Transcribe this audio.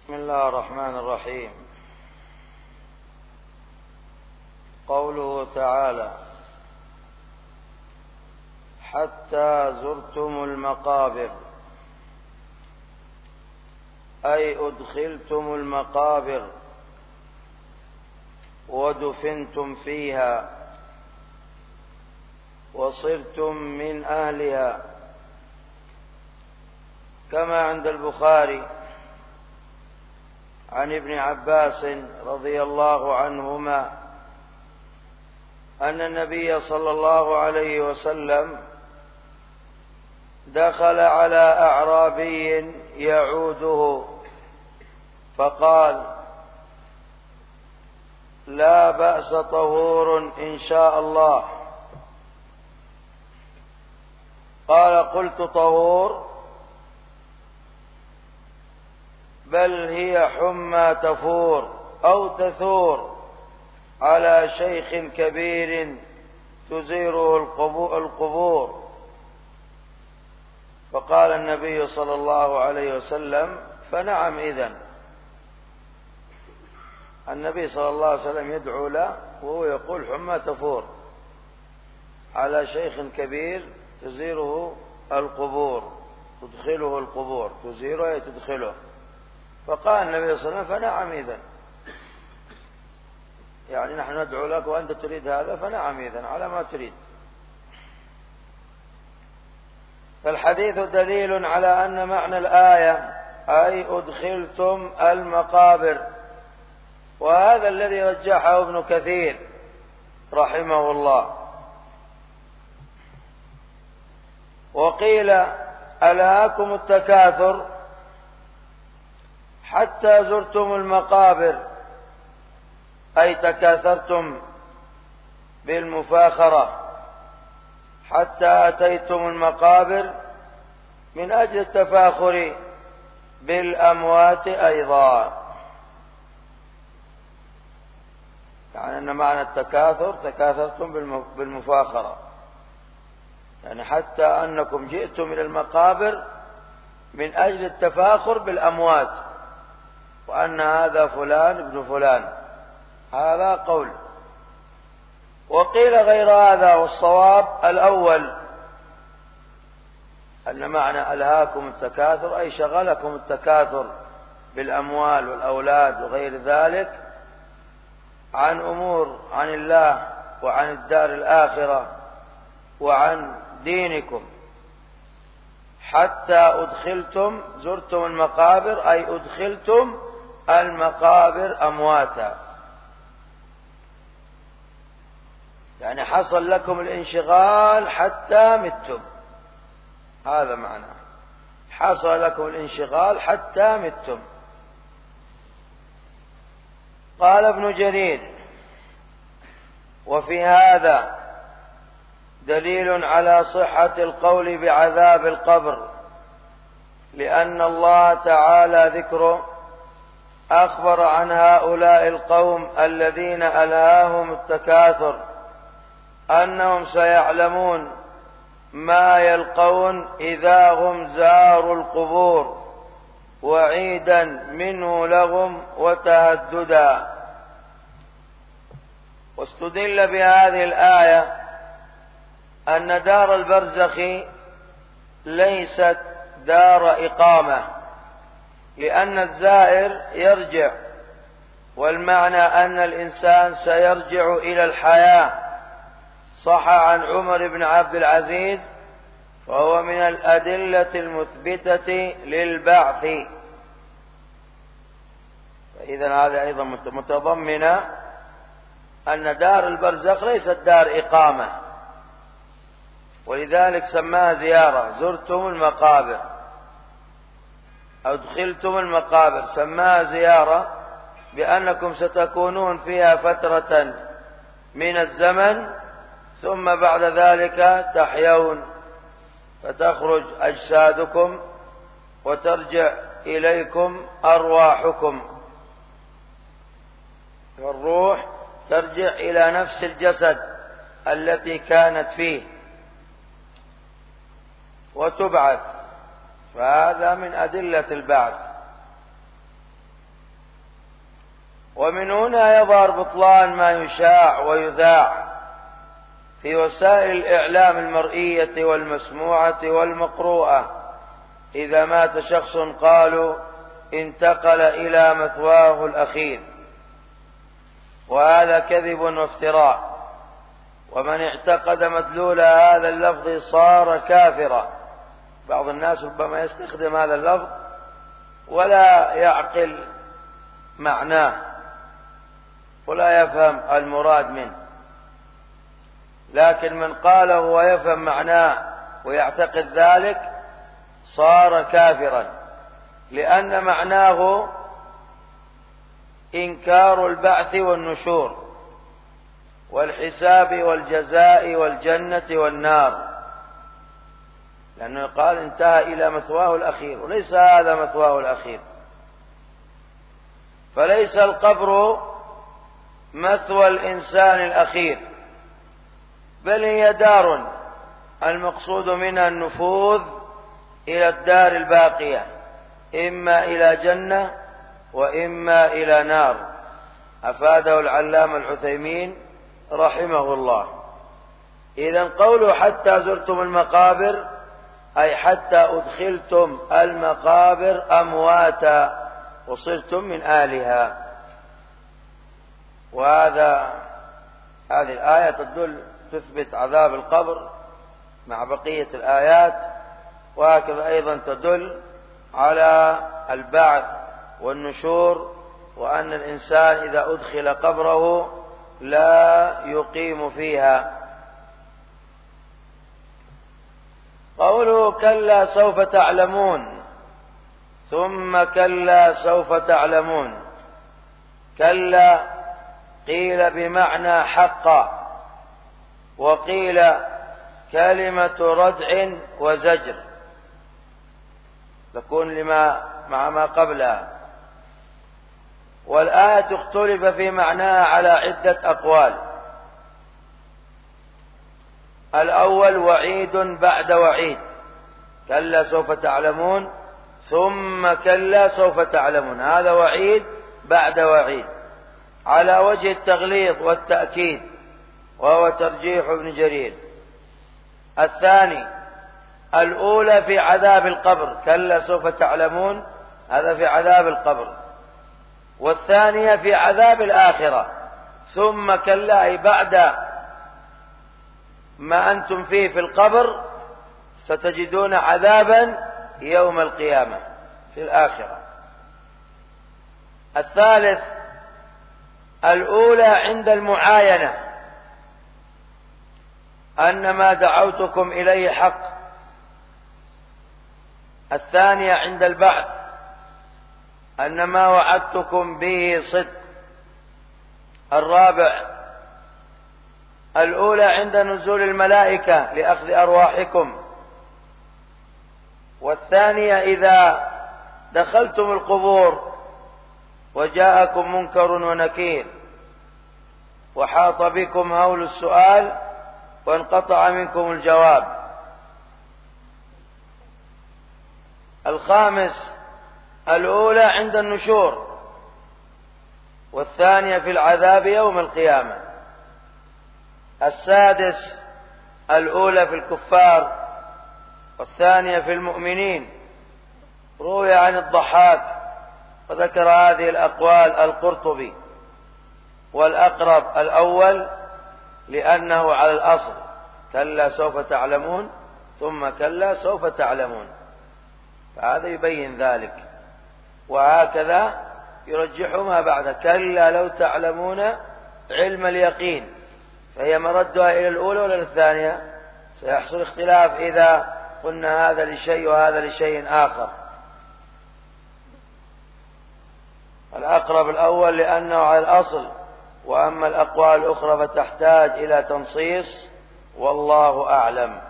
بسم الله الرحمن الرحيم. قوله تعالى: حتى زرتم المقابر، أي أدخلتم المقابر ودفنتم فيها وصرتم من أهلها، كما عند البخاري عن ابن عباس رضي الله عنهما أن النبي صلى الله عليه وسلم دخل على أعرابي يعوده فقال: لا بأس، طهور إن شاء الله. قال: قلت: طهور؟ بل هي حمى تفور أو تثور على شيخ كبير تزيره القبور. فقال النبي صلى الله عليه وسلم: فنعم إذن. النبي صلى الله عليه وسلم يدعو له وهو يقول: حمى تفور على شيخ كبير تزيره القبور، تدخله القبور، تزيره أي تدخله. فقال النبي صلى الله عليه وسلم: فنعم إذن، يعني نحن ندعو لك وأنت تريد هذا، فنعم إذن على ما تريد. فالحديث دليل على أن معنى الآية أي أدخلتم المقابر، وهذا الذي رجحه ابن كثير رحمه الله. وقيل: ألهاكم التكاثر حتى زرتم المقابر، أي تكاثرتم بالمفاخرة حتى أتيتم المقابر من أجل التفاخر بالأموات أيضا. يعني أن معنى التكاثر تكاثرتم بالمفاخرة، يعني حتى أنكم جئتم إلى المقابر من أجل التفاخر بالأموات، وأن هذا فلان ابن فلان. هذا قول. وقيل غير هذا، والصواب الأول، أن معنى ألهاكم التكاثر أي شغلكم التكاثر بالأموال والأولاد وغير ذلك عن أمور عن الله وعن الدار الآخرة وعن دينكم. حتى أدخلتم، زرتم المقابر أي أدخلتم المقابر أمواتا، يعني حصل لكم الانشغال حتى متم. هذا معناه، حصل لكم الانشغال حتى متم. قال ابن جرير: وفي هذا دليل على صحة القول بعذاب القبر، لأن الله تعالى ذكره أخبر عن هؤلاء القوم الذين ألهاهم التكاثر أنهم سيعلمون ما يلقون إذا هم زاروا القبور، وعيدا منه لهم وتهددا. واستدل بهذه الآية أن دار البرزخ ليست دار إقامة، لأن الزائر يرجع، والمعنى أن الإنسان سيرجع إلى الحياة. صح عن عمر بن عبد العزيز، فهو من الأدلة المثبتة للبعث. فإذا هذا أيضا متضمن أن دار البرزخ ليست دار إقامة، ولذلك سماها زيارة. زرتم المقابر أو دخلتم المقابر، سماها زيارة بأنكم ستكونون فيها فترة من الزمن، ثم بعد ذلك تحيون، فتخرج أجسادكم وترجع إليكم أرواحكم، والروح ترجع إلى نفس الجسد التي كانت فيه وتبعث. فهذا من أدلة البعث. ومن هنا يظهر بطلان ما يشاع ويذاع في وسائل الإعلام المرئية والمسموعة والمقروءة. إذا مات شخص قالوا انتقل إلى مثواه الأخير، وهذا كذب وافتراء. ومن اعتقد مدلول هذا اللفظ صار كافرا. بعض الناس ربما يستخدم هذا اللفظ ولا يعقل معناه ولا يفهم المراد منه، لكن من قاله ويفهم معناه ويعتقد ذلك صار كافرا، لأن معناه إنكار البعث والنشور والحساب والجزاء والجنة والنار، لأنه قال انتهى إلى مثواه الأخير، وليس هذا مثواه الأخير. فليس القبر مثوى الإنسان الأخير، بل هي دار المقصود منها النفوذ إلى الدار الباقية، إما إلى جنة وإما إلى نار، أفاده العلامة العثيمين رحمه الله. إذن قوله حتى زرتم المقابر أي حتى أدخلتم المقابر أمواتا وصرتم من آلها. هذه الآية تثبت عذاب القبر مع بقية الآيات، وهكذا أيضا تدل على البعث والنشور، وأن الإنسان إذا أدخل قبره لا يقيم فيها. قوله كلا سوف تعلمون ثم كلا سوف تعلمون. كلا قيل بمعنى حقا، وقيل كلمة ردع وزجر، تكون لما مع ما قبلها. والآية اختلف في معناها على عدة أقوال. الأول وعيد بعد وعيد، كلا سوف تعلمون ثم كلا سوف تعلمون، هذا وعيد بعد وعيد على وجه التغليظ والتأكيد، وهو ترجيح ابن جرير. الثاني الأولى في عذاب القبر، كلا سوف تعلمون، هذا في عذاب القبر. والثانية في عذاب الآخرة، ثم كلا أي بعد ما أنتم فيه في القبر ستجدون عذابا يوم القيامة في الآخرة. الثالث الأولى عند المعاينة، أن ما دعوتكم إليه حق. الثانية عند البعث، أن ما وعدتكم به صدق. الرابع الأولى عند نزول الملائكة لأخذ أرواحكم. والثانية إذا دخلتم القبور وجاءكم منكر ونكير وحاط بكم هول السؤال وانقطع منكم الجواب. الخامس الأولى عند النشور، والثانية في العذاب يوم القيامة. السادس الأولى في الكفار والثانية في المؤمنين. روي عن الضحاك وذكر هذه الأقوال القرطبي، والأقرب الأول لأنه على الأصل، كلا سوف تعلمون ثم كلا سوف تعلمون، فهذا يبين ذلك. وهكذا يرجح ما بعد، كلا لو تعلمون علم اليقين، فهي مردها إلى الأولى ولا الثانية؟ سيحصل اختلاف إذا قلنا هذا لشيء وهذا لشيء آخر. الأقرب الأول لأنه على الأصل، وأما الأقوال الأخرى فتحتاج إلى تنصيص، والله أعلم.